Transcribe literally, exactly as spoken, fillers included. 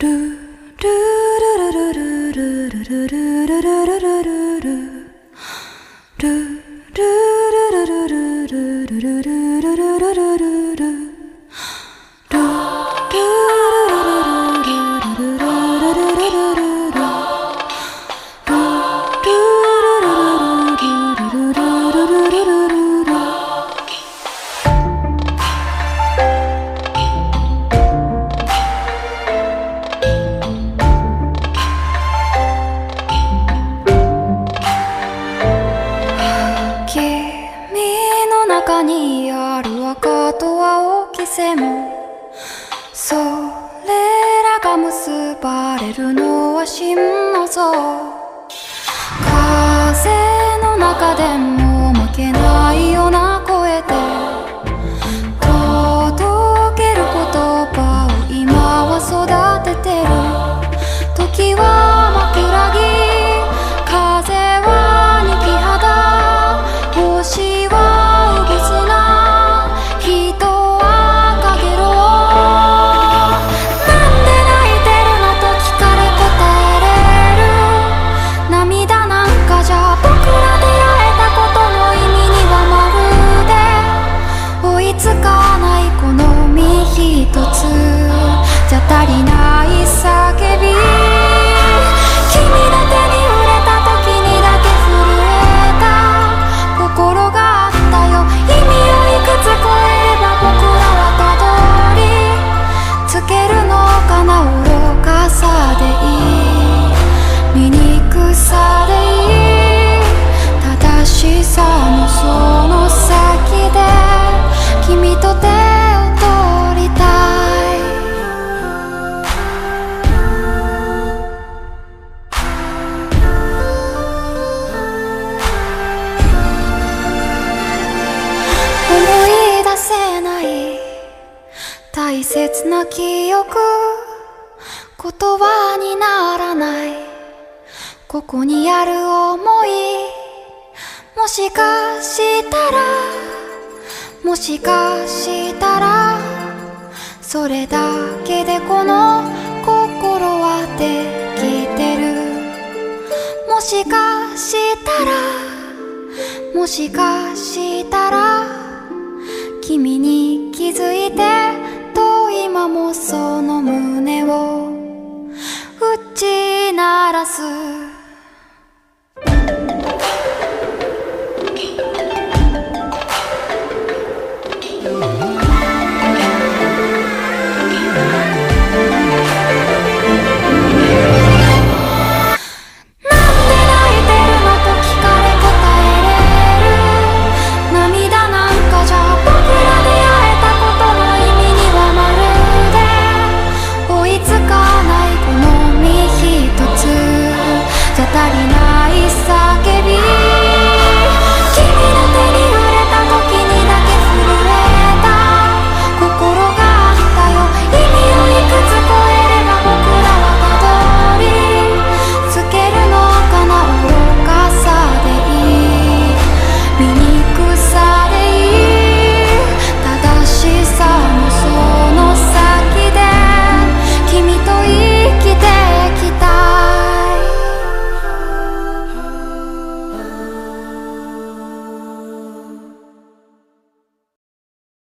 中にある赤と青き線、それらが結ばれるのは真の像。風の中でも負けないような声で届ける言葉を今は育ててる。時は枕木、風は二木肌、星はじゃ足りない叫び、君の手に触れた時にだけ震えた心があったよ。意味をいくつ超えれば僕らはたどりつけるのかな。愚かさでいい、醜さでいい、正しさのその先で君と手を取りたい。大切な記憶、言葉にならない、ここにある想い。もしかしたら、もしかしたら、それだけでこの心はできてる。もしかしたら、もしかしたら、君に気づいて今もその胸を打ち鳴らす。